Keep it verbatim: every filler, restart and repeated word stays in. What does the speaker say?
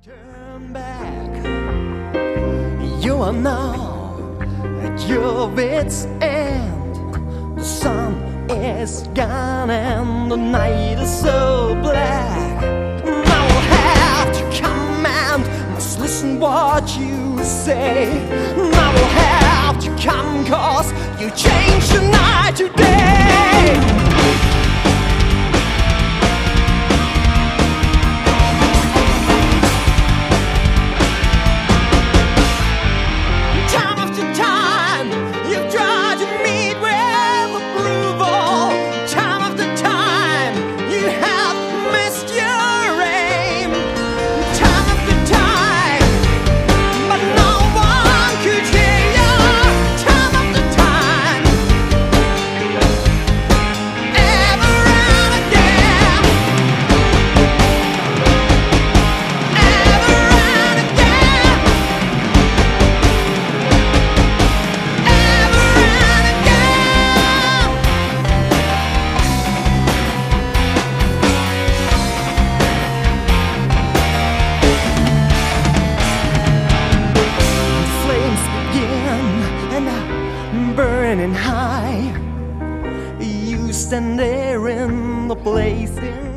Turn back. You are now at your wit's end. The sun is gone and the night is so black. Now I'll have to command, must listen what you say. Now I'll have to come cause you changed the night to day. Burning high, you stand there in the blazing